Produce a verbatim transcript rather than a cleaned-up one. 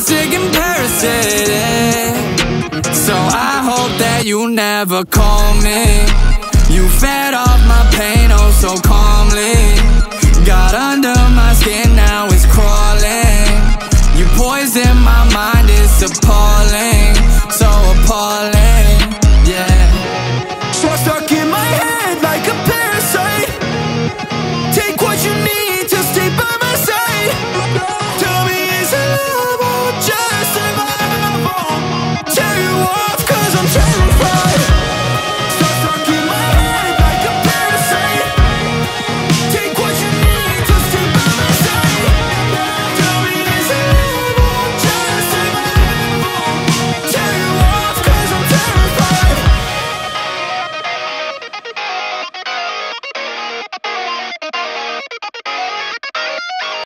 sick and parasitic. So I hope that you never call me. You fed off my pain oh so calmly. Got under my skin, now it's crawling. You poison my mind, it's appalling, so appalling.